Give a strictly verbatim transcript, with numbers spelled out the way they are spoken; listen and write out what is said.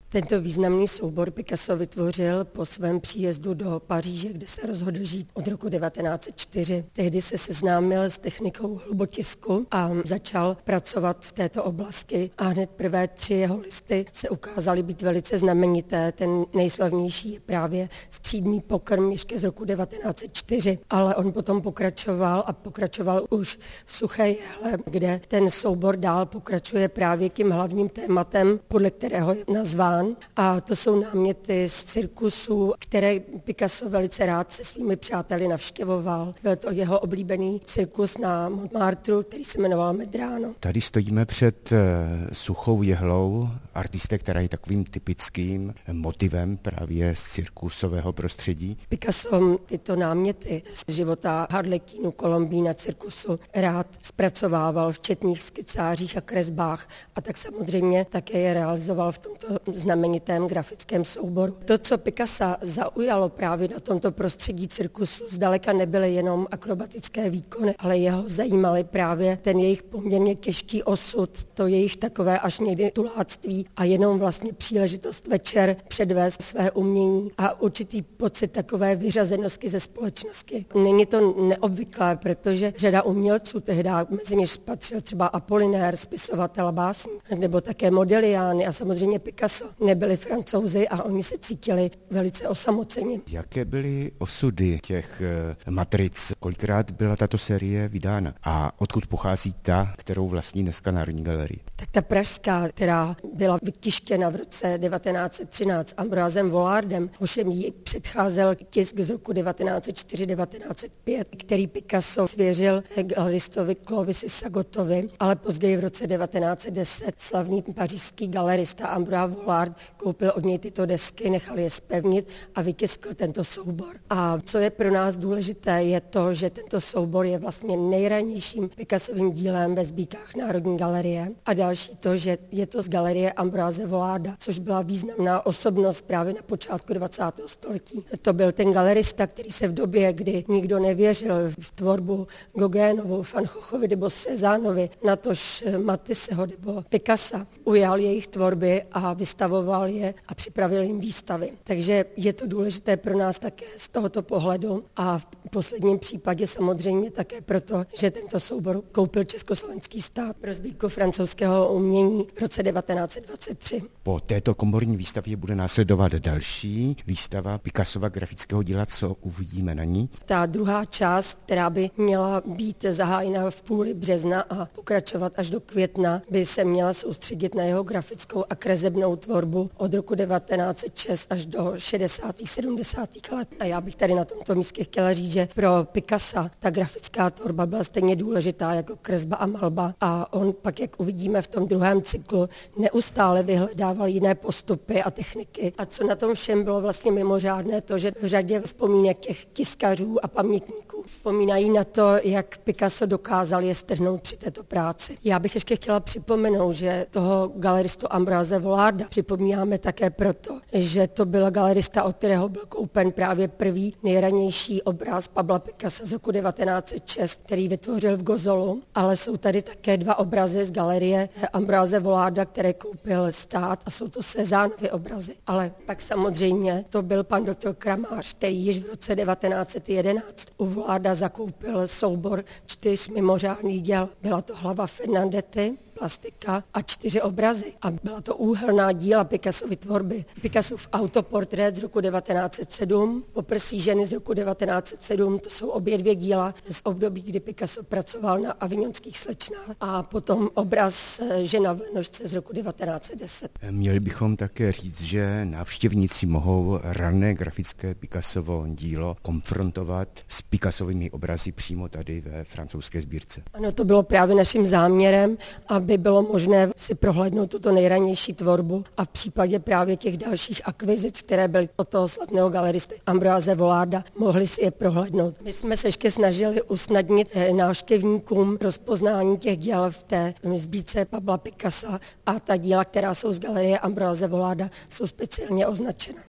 Tento významný soubor Picasso vytvořil po svém příjezdu do Paříže, kde se rozhodl žít od roku devatenáct set čtyři. Tehdy se seznámil s technikou hlubotisku a začal pracovat v této oblasti a hned prvé tři jeho listy se ukázaly být velice znamenité. Ten nejslavnější je právě Střídmý pokrm ještě z roku devatenáct set čtyři, ale on potom pokračoval a pokračoval už v Suché jehle, kde ten soubor dál pokračuje právě tím hlavním tématem, podle kterého je nazván. A to jsou náměty z cirkusů, které Picasso velice rád se svými přáteli navštěvoval. Byl to jeho oblíbený cirkus na Montmartru, který se jmenoval Medrano. Tady stojíme před Suchou jehlou, artisté, která je takovým typickým motivem právě z cirkusového prostředí. Picasso tyto náměty z života Harlekínu, Kolombína, cirkusu rád zpracovával v četných skicářích a kresbách a tak samozřejmě také je realizoval v tomto znamenitém grafickém souboru. To, co Picassa zaujalo právě na tomto prostředí cirkusu, zdaleka nebyly jenom akrobatické výkony, ale jeho zajímaly právě ten jejich poměrně těžký osud, to jejich takové až někdy tuláctví a jenom vlastně příležitost večer předvést své umění a určitý pocit takové vyřazenosti ze společnosti. Není to neobvyklé, protože řada umělců tehdy, mezi něž patřil třeba Apollinaire, spisovatel a básník, nebo také Modigliani a samozřejmě Picasso, nebyli Francouzi a oni se cítili velice osamoceni. Jaké byly osudy těch matric? Kolikrát byla tato série vydána? A odkud pochází ta, kterou vlastní dneska Národní galerie? Tak ta pražská, která byla vytištěna v roce devatenáct set třináct Ambroisem Volardem, ovšem jí předcházel tisk z roku devatenáct set čtyři devatenáct set pět, který Picasso svěřil galeristovi Clovisi Sagotovi, ale později v roce devatenáct set deset slavný pařížský galerista Ambroise Vollard koupil od něj tyto desky, nechal je zpevnit a vytiskl tento soubor. A co je pro nás důležité, je to, že tento soubor je vlastně nejranějším Picassovým dílem ve sbírkách Národní galerie. A další to, že je to z galerie Ambroise Vollarda, což byla významná osobnost právě na počátku dvacátého století. To byl ten galerista, který se v době, kdy nikdo nevěřil v tvorbu Gauguinovu, Van Goghovi nebo Cézannovi, natož Matisseho nebo Picassa, ujal jejich tvorby a vystavoval je a připravil jim výstavy. Takže je to důležité pro nás také z tohoto pohledu a v posledním případě samozřejmě také proto, že tento soubor koupil československý stát pro sbírku francouzského umění v roce devatenáct set dvacet tři. Po této komorní výstavě bude následovat další výstava Picassova grafického díla, co uvidíme na ní. Ta druhá část, která by měla být zahájena v půli března a pokračovat až do května, by se měla soustředit na jeho grafickou a kresebnou tvorbu od roku devatenáct set šest až do šedesátých sedmdesátých let. A já bych tady na tomto místě chtěla říct, že pro Picassa ta grafická tvorba byla stejně důležitá jako kresba a malba a on pak, jak uvidíme v tom druhém cyklu, neustále vyhledával jiné postupy a techniky. A co na tom všem bylo vlastně mimořádné, to, že v řadě vzpomínek těch tiskařů a pamětníků vzpomínají na to, jak Picasso dokázal je strhnout při této práci. Já bych ještě chtěla připomenout, že toho galeristu Ambroise Vollarda připomínáme také proto, že to byl galerista, od kterého byl koupen právě první nejranější obraz Pabla Picassa z roku devatenáct set šest, který vytvořil v Gozolu, ale jsou tady také dva obrazy z galerie Ambroise Vollarda, které koupil stát a jsou to Cézannovy obrazy. Ale pak samozřejmě to byl pan doktor Kramář, který již v roce devatenáct set jedenáct u Vollarda zakoupil soubor čtyř mimořádných děl. Byla to hlava Fernandety, plastika a čtyři obrazy. A byla to úhelná díla Picassovy tvorby. Picassův autoportrét z roku devatenáct set sedm, Poprsí ženy z roku devatenáct set sedm, to jsou obě dvě díla z období, kdy Picasso pracoval na avignonských slečnách a potom obraz Žena v lenošce z roku devatenáct set deset. Měli bychom také říct, že návštěvníci mohou rané grafické Picassovo dílo konfrontovat s Picassovými obrazy přímo tady ve francouzské sbírce. Ano, to bylo právě naším záměrem, aby bylo možné si prohlédnout tuto nejranější tvorbu a v případě právě těch dalších akvizic, které byly od toho slavného galeristy Ambroise Vollarda, mohli si je prohlédnout. My jsme se ještě snažili usnadnit návštěvníkům rozpoznání těch děl v té sbírce Pabla Picassa a ta díla, která jsou z galerie Ambroise Vollarda, jsou speciálně označena.